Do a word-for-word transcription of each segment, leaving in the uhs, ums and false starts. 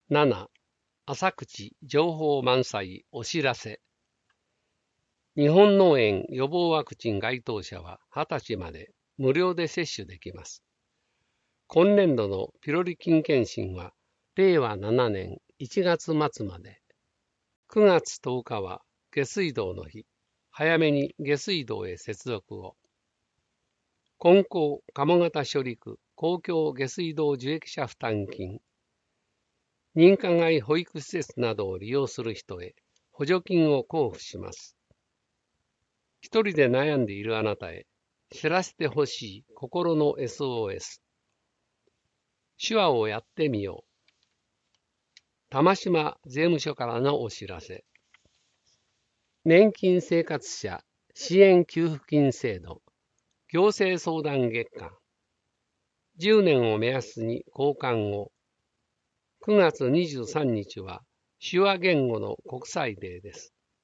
なな、浅口情報満載お知らせ。日本脳炎予防ワクチン該当者ははたちまで無料で接種できます。今年度のピロリ菌検診はれいわななねんいちがつ末まで。くがつとおかは下水道の日。早めに下水道へ接続を。金光鴨方処理区公共下水道受益者負担金。認可外保育施設などを利用する人へ補助金を交付します。一人で悩んでいるあなたへ知らせてほしい心の エスオーエス。手話をやってみよう。玉島税務署からのお知らせ。年金生活者支援給付金制度行政相談月間。じゅうねんを目安に交換を。くがつにじゅうさんにちは手話言語の国際デーです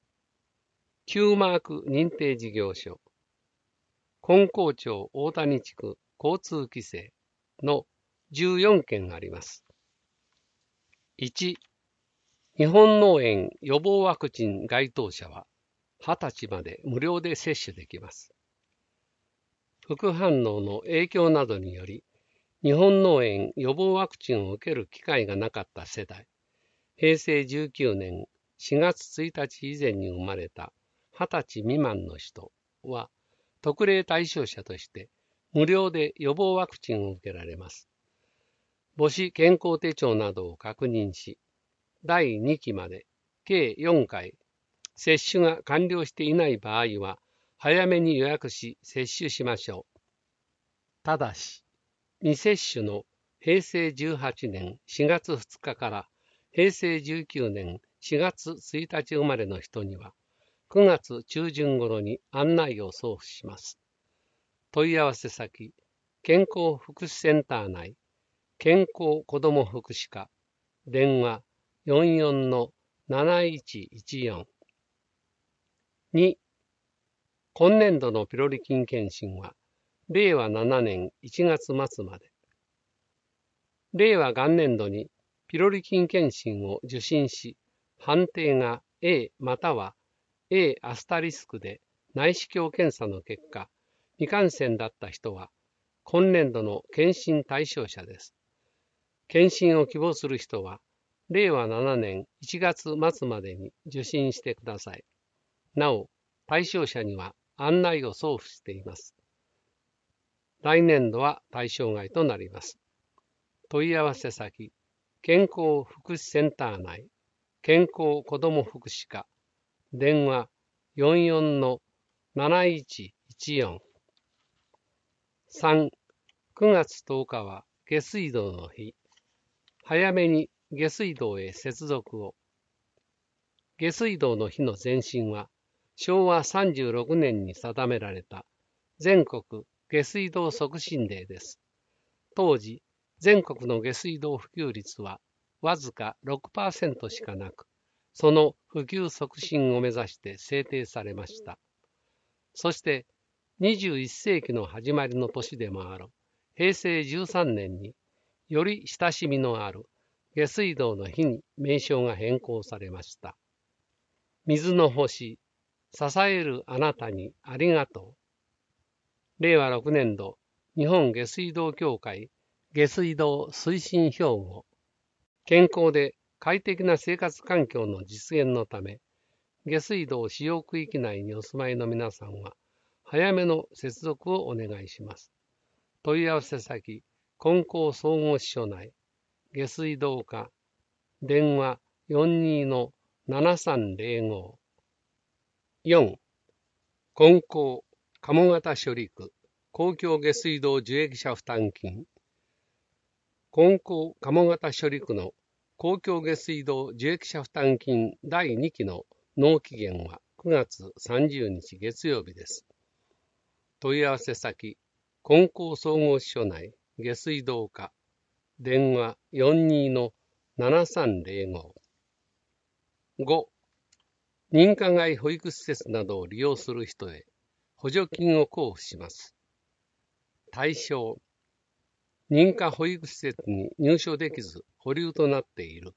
。Q マーク認定事業所。金光町大谷地区交通規制のじゅうよんけんあります。いち、日本脳炎予防ワクチン該当者ははたちまで無料で接種できます。副反応の影響などにより日本脳炎予防ワクチンを受ける機会がなかった世代、へいせいじゅうきゅうねんしがつついたち以前に生まれたはたち未満の人は特例対象者として無料で予防ワクチンを受けられます。母子健康手帳などを確認し、だいにきまで計よんかい接種が完了していない場合は早めに予約し接種しましょう。ただし、未接種のへいせいじゅうはちねんしがつふつかからへいせいじゅうきゅうねんしがつついたち生まれの人にはくがつちゅうじゅん頃に案内を送付します。問い合わせ先、健康福祉センター内、健康子ども福祉課、電話 よんよんのなないちいちよん。に、今年度のピロリ菌検診はれいわななねんいちがつ末まで。令和元年度にピロリ菌検診を受診し、判定が A または A アスタリスクで内視鏡検査の結果、未感染だった人は、今年度の検診対象者です。検診を希望する人は、れいわななねんいちがつ末までに受診してください。なお、対象者には案内を送付しています。来年度は対象外となります。問い合わせ先、健康福祉センター内、健康子ども福祉課、電話 よんよんのなないちいちよん。さん、くがつとおかは下水道の日。早めに下水道へ接続を。下水道の日の前身はしょうわさんじゅうろくねんに定められた全国下水道促進デーです。当時、全国の下水道普及率はわずか ろくパーセント しかなく、その普及促進を目指して制定されました。そしてにじゅういっせいきの始まりの年でもあるへいせいじゅうさんねんにより親しみのある下水道の日に名称が変更されました。水の星、支えるあなたにありがとう。れいわろくねんど日本下水道協会下水道推進標語。健康で快適な生活環境の実現のため、下水道使用区域内にお住まいの皆さんは、早めの接続をお願いします。問い合わせ先、金光総合支所内、下水道課、電話 よんにのななさんぜろご。よん、金光鴨方処理区公共下水道受益者負担金。金光鴨方処理区の公共下水道受益者負担金だいにきの納期限はくがつさんじゅうにち月曜日です。問い合わせ先、金光総合支所内下水道課、電話 よんにのななさんぜろご。ご、認可外保育施設などを利用する人へ補助金を交付します。対象、認可保育施設に入所できず保留となっている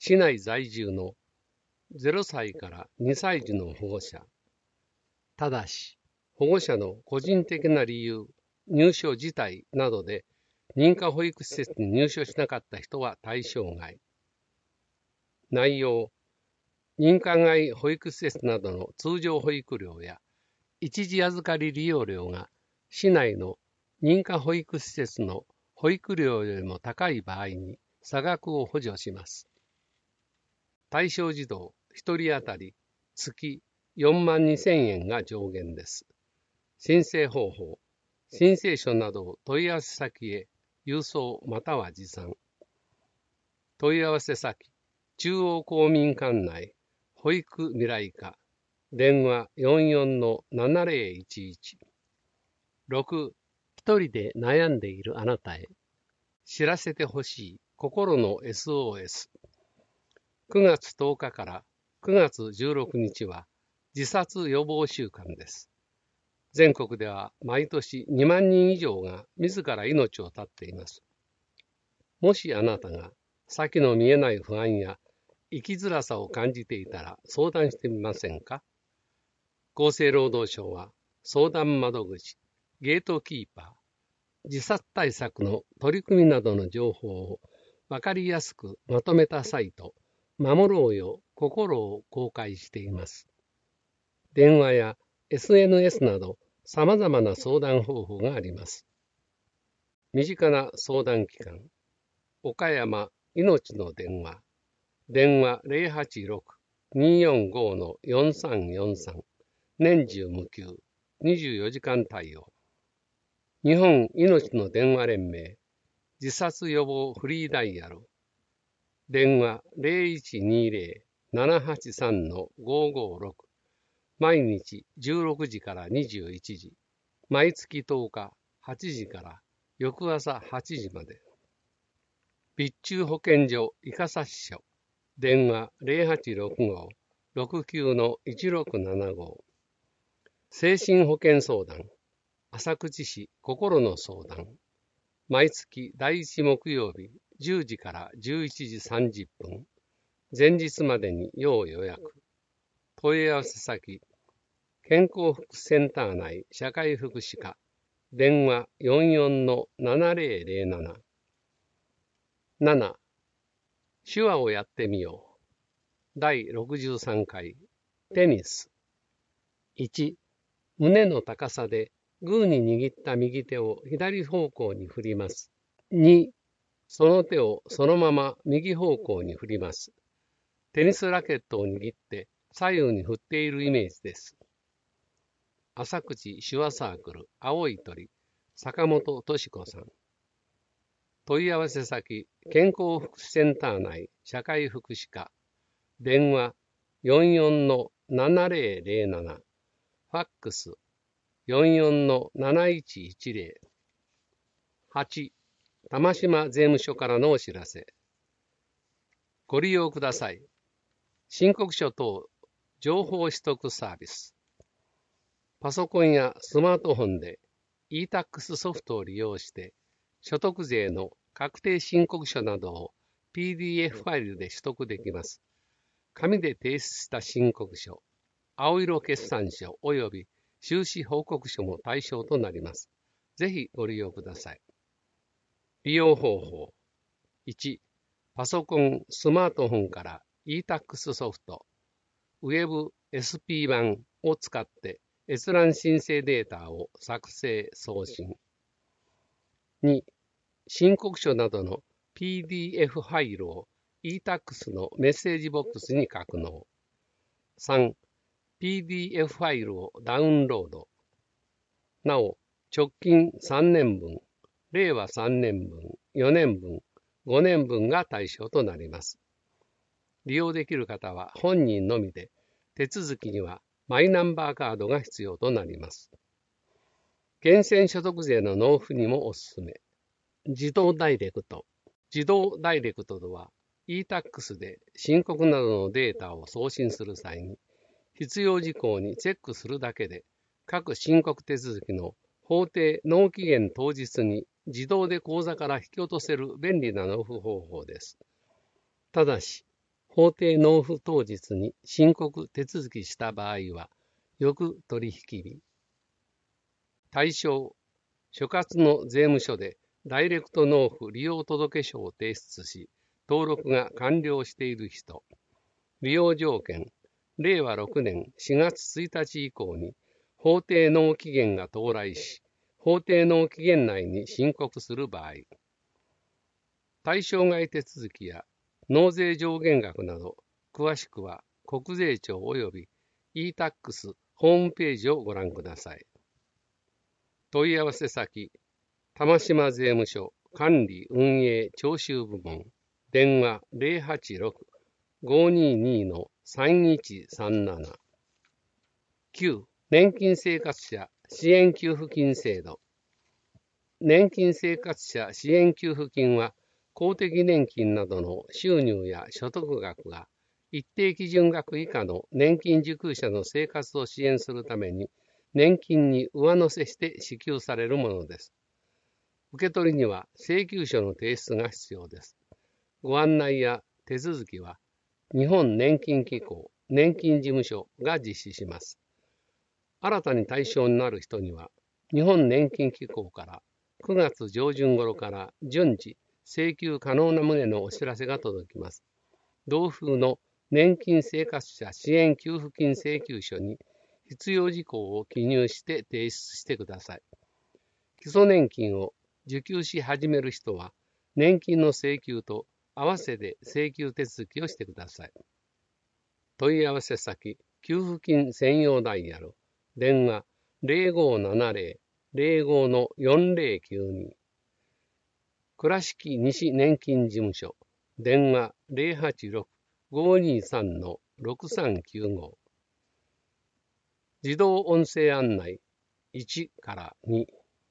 市内在住のゼロさいからにさい児の保護者。ただし、保護者の個人的な理由、入所自体などで認可保育施設に入所しなかった人は対象外。内容、認可外保育施設などの通常保育料や一時預かり利用料が市内の認可保育施設の保育料よりも高い場合に差額を補助します。対象児童ひとり当たり月よんまんにせんえんが上限です。申請方法、申請書などを問い合わせ先へ郵送または持参。問い合わせ先、中央公民館内保育未来課、電話 よんよんのななぜろいちいち。ろく、一人で悩んでいるあなたへ。知らせてほしい心の エスオーエス。くがつとおかからくがつじゅうろくにちは自殺予防週間です。全国では毎年にまんにん以上が自ら命を絶っています。もしあなたが先の見えない不安や生きづらさを感じていたら相談してみませんか？厚生労働省は相談窓口、ゲートキーパー、自殺対策の取り組みなどの情報をわかりやすくまとめたサイト、守ろうよ心を公開しています。電話や エスエヌエス など様々な相談方法があります。身近な相談機関、岡山いのちの電話、電話 ゼロはちろく にーよんご のよんさんよんさん、年中無休、にじゅうよじかん対応。日本いのちの電話連盟、自殺予防フリーダイヤル、電話 ゼロいちにゼロ ななはちさん のごーごーろく、毎日じゅうろくじからにじゅういちじ、毎月とおかはちじから翌朝はちじまで。備中保健所伊笠支所、電話 ゼロはちろくご ろくきゅう のいちろくななご。精神保健相談、浅口市心の相談、毎月だいいち木曜日じゅうじからじゅういちじさんじゅっぷん、前日までに要予約。問い合わせ先、健康福祉センター内社会福祉課、電話 よんよんのななぜろぜろなな。なな、手話をやってみよう。だいろくじゅうさんかい、テニス。いち、胸の高さでグーに握った右手を左方向に振ります。に、その手をそのまま右方向に振ります。テニスラケットを握って左右に振っているイメージです。浅口手話サークル青い鳥、坂本敏子さん。問い合わせ先、健康福祉センター内社会福祉課、電話 よんよんのななぜろぜろなな、ファックス よんよんのなないちいちぜろ。はち、玉島税務署からのお知らせ。ご利用ください。申告書等情報取得サービス。パソコンやスマートフォンで イータックス ソフトを利用して所得税の確定申告書などを ピーディーエフ ファイルで取得できます。紙で提出した申告書、青色決算書及び収支報告書も対象となります。ぜひご利用ください。利用方法。いち、パソコン、スマートフォンから イータックス ソフト、ウェブ エスピー 版を使って閲覧申請データを作成・送信。に、申告書などの ピーディーエフ ファイルを イータックス のメッセージボックスに格納。さん、ピーディーエフ ファイルをダウンロード。なお、直近さんねんぶん、れいわさんねんぶん、よねんぶん、ごねんぶんが対象となります。利用できる方は本人のみで、手続きにはマイナンバーカードが必要となります。源泉所得税の納付にもおすすめ。自動ダイレクト。自動ダイレクトとは、イータックス で申告などのデータを送信する際に、必要事項にチェックするだけで、各申告手続きの法定納期限当日に自動で口座から引き落とせる便利な納付方法です。ただし、 法定納付当日に申告手続きした場合は、翌取引日。対象、所轄の税務署でダイレクト納付利用届書を提出し、登録が完了している人。利用条件、れいわろくねんしがつついたち以降に法定納期限が到来し、法定納期限内に申告する場合。対象外手続きや納税上限額など、詳しくは国税庁及び イータックス ホームページをご覧ください。問い合わせ先、玉島税務署管理運営徴収部門、電話 ゼロはちろく ごーにーにー さんいちさんなな。きゅう. 年金生活者支援給付金制度。年金生活者支援給付金は、公的年金などの収入や所得額が一定基準額以下の年金受給者の生活を支援するために、年金に上乗せして支給されるものです。受け取りには請求書の提出が必要です。ご案内や手続きは、日本年金機構年金事務所が実施します。新たに対象になる人には、日本年金機構からくがつじょうじゅん頃から順次請求可能な旨のお知らせが届きます。同封の年金生活者支援給付金請求書に必要事項を記入して提出してください。基礎年金を受給し始める人は、年金の請求と合わせて請求手続きをしてください。問い合わせ先、給付金専用ダイヤル、電話 ゼロごーななゼロ ゼロごー よんゼロきゅうに。倉敷西年金事務所、電話 ゼロはちろく ごーにーさん ろくさんきゅうご。自動音声案内いちからに。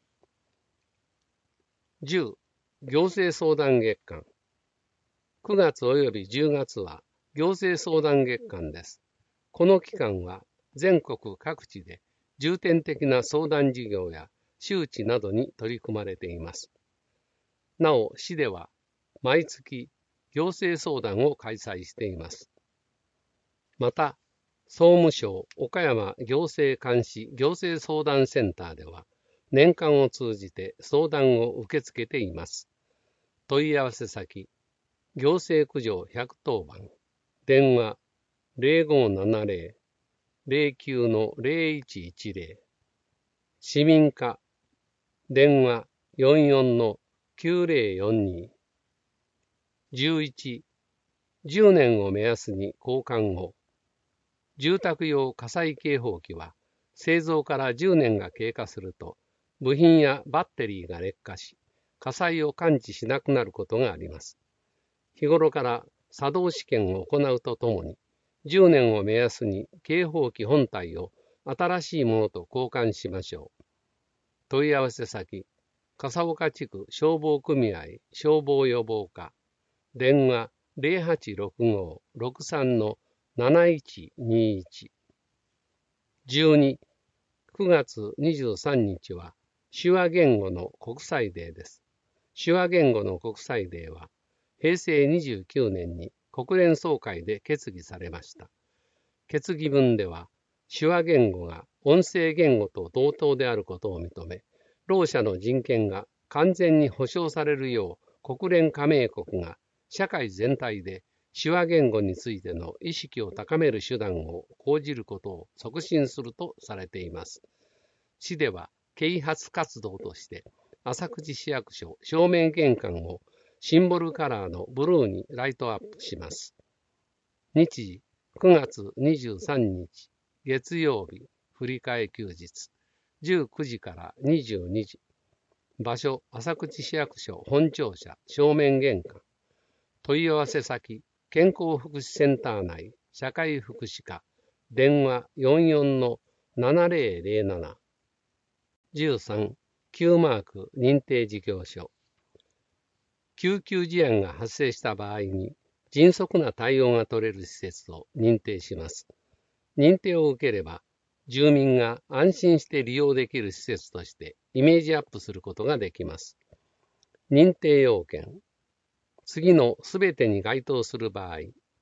じゅう. 行政相談月間。くがつおよびじゅうがつは行政相談月間です。この期間は全国各地で重点的な相談事業や周知などに取り組まれています。なお、市では毎月行政相談を開催しています。また、総務省岡山行政監視行政相談センターでは、年間を通じて相談を受け付けています。問い合わせ先、行政苦情ひゃくとおばん、電話 ゼロごーななゼロ ゼロきゅう ゼロいちいちゼロ、市民課、電話 よんよん きゅうゼロよんに。じゅういち. じゅうねんを目安に交換を。住宅用火災警報器は、製造からじゅうねんが経過すると、部品やバッテリーが劣化し、火災を感知しなくなることがあります。日頃から作動試験を行うとともに、じゅうねんを目安に警報器本体を新しいものと交換しましょう。問い合わせ先、笠岡地区消防組合消防予防課、電話 ゼロはちろくごー ろくさん なないちにいち。じゅうに. くがつにじゅうさんにちは手話言語の国際デーです。手話言語の国際デーは、へいせいにじゅうきゅうねんに国連総会で決議されました。決議文では、手話言語が音声言語と同等であることを認め、ろう者の人権が完全に保障されるよう国連加盟国が社会全体で手話言語についての意識を高める手段を講じることを促進するとされています。市では啓発活動として浅口市役所正面玄関をシンボルカラーのブルーにライトアップします。日時くがつにじゅうさんにち月曜日振り替え休日じゅうくじからにじゅうにじ。場所浅口市役所本庁舎正面玄関。問い合わせ先健康福祉センター内社会福祉課、電話 よんよん ななゼロゼロなな。じゅうさん. Q マーク認定事業所。救急事案が発生した場合に迅速な対応が取れる施設を認定します。認定を受ければ、住民が安心して利用できる施設としてイメージアップすることができます。認定要件。次のすべてに該当する場合、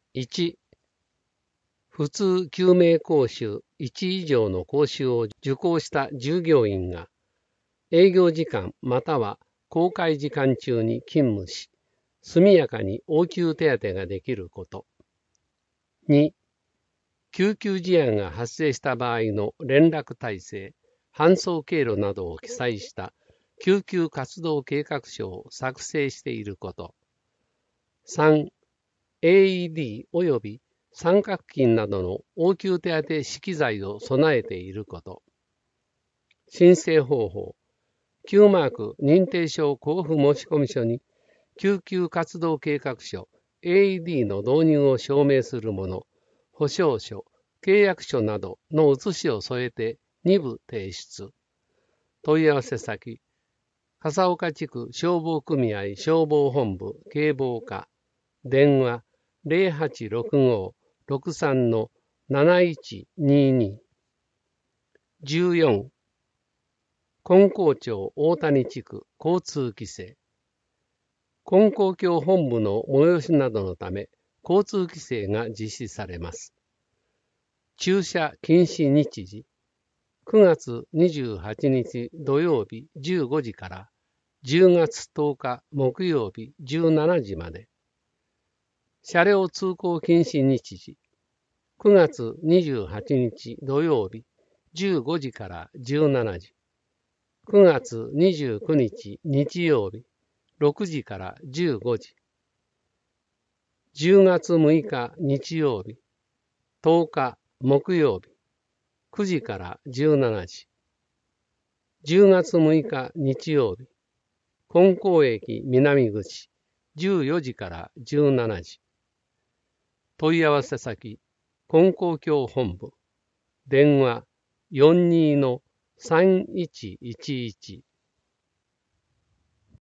いち、普通救命講習いち以上の講習を受講した従業員が営業時間または公開時間中に勤務し、速やかに応急手当ができること。に、救急事案が発生した場合の連絡体制、搬送経路などを記載した救急活動計画書を作成していること。さん、エーイーディー および三角巾などの応急手当資機材を備えていること。申請方法。Q マーク認定証交付申込書に救急活動計画書 エーイーディー の導入を証明するもの、保証書、契約書などの写しを添えてに部提出。問い合わせ先、笠岡地区消防組合消防本部警防課、電話 ゼロはちろくご ろくさん なないちにに。じゅうよん、金光町大谷地区交通規制。金光教本部の催しなどのため、交通規制が実施されます。駐車禁止日時。くがつにじゅうはちにち土曜日じゅうごじからじゅうがつとおか木曜日じゅうしちじまで。車両通行禁止日時。くがつにじゅうはちにち土曜日じゅうごじからじゅうしちじ。くがつにじゅうくにち日曜日ろくじからじゅうごじ。じゅうがつむいか日曜日とおか木曜日くじからじゅうしちじ。じゅうがつむいか日曜日金光駅南口じゅうよじからじゅうしちじ。問い合わせ先、金光教本部、電話 よんじゅうのさんいちいちいち